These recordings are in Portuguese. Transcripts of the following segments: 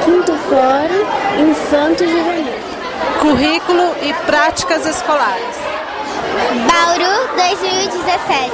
quinto fórum infanto-juvenil. Currículo e práticas escolares. Bauru 2017.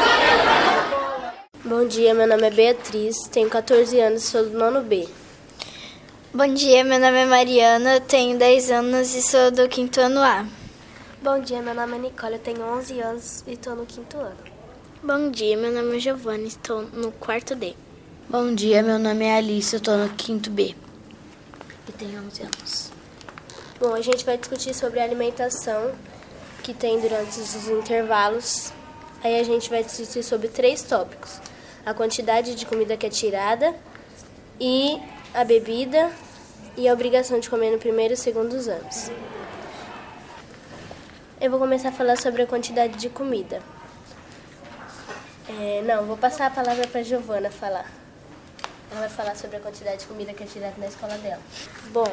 Bom dia, meu nome é Beatriz, tenho 14 anos e sou do nono B. Bom dia, meu nome é Mariana, tenho 10 anos e sou do quinto ano A. Bom dia, meu nome é Nicole, eu tenho 11 anos e estou no quinto ano. Bom dia, meu nome é Giovana, estou no quarto D. Bom dia, meu nome é Alice, eu estou no quinto B e tenho 11 anos. Bom, a gente vai discutir sobre a alimentação que tem durante os intervalos. Aí a gente vai discutir sobre 3 tópicos: a quantidade de comida que é tirada, e a bebida, e a obrigação de comer no primeiro e segundos anos. Eu vou começar a falar sobre a quantidade de comida. Vou passar a palavra para a Giovana falar. Ela vai falar sobre a quantidade de comida que é tirada na escola dela. Bom,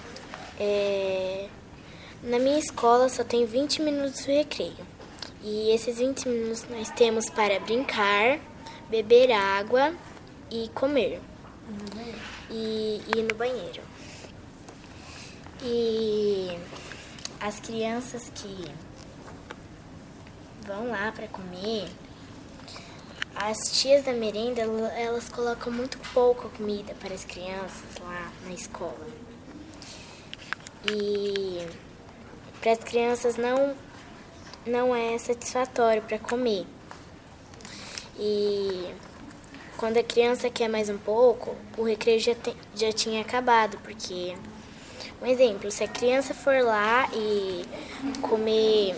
na minha escola só tem 20 minutos de recreio. E esses 20 minutos nós temos para brincar, beber água e comer. E ir no banheiro. E as crianças que vão lá para comer, as tias da merenda, elas colocam muito pouca comida para as crianças lá na escola. E para as crianças não é satisfatório para comer. E quando a criança quer mais um pouco, o recreio já tinha acabado, porque, um exemplo, se a criança for lá e comer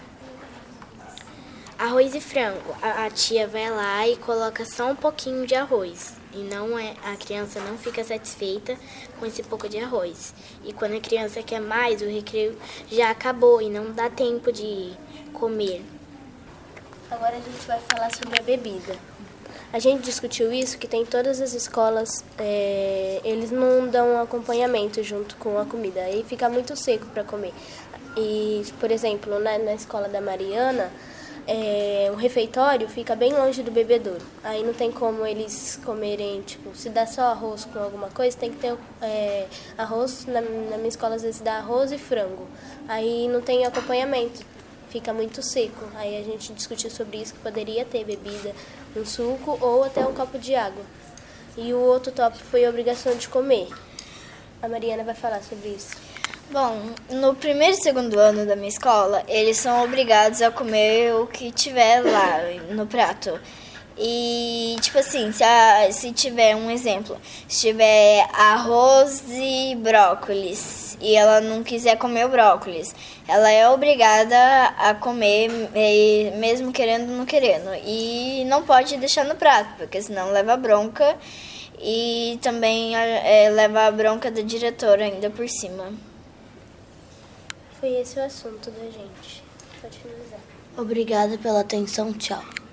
arroz e frango, a tia vai lá e coloca só um pouquinho de arroz. E a criança não fica satisfeita com esse pouco de arroz. E quando a criança quer mais, o recreio já acabou e não dá tempo de comer. Agora a gente vai falar sobre a bebida. A gente discutiu isso, que tem todas as escolas, eles não dão acompanhamento junto com a comida. Aí fica muito seco para comer. E, por exemplo, na escola da Mariana, o refeitório fica bem longe do bebedouro. Aí não tem como eles comerem, se dá só arroz com alguma coisa, tem que ter arroz. Na minha escola às vezes dá arroz e frango. Aí não tem acompanhamento, fica muito seco. Aí a gente discutiu sobre isso, que poderia ter bebida, um suco ou até um copo de água. E o outro tópico foi a obrigação de comer. A Mariana vai falar sobre isso. Bom, no primeiro e segundo ano da minha escola, eles são obrigados a comer o que tiver lá no prato. E, se tiver um exemplo, se tiver arroz e brócolis e ela não quiser comer o brócolis, ela é obrigada a comer, mesmo querendo ou não querendo. E não pode deixar no prato, porque senão leva bronca e também leva a bronca da diretora ainda por cima. Foi esse o assunto da gente. Pode finalizar. Obrigada pela atenção, tchau.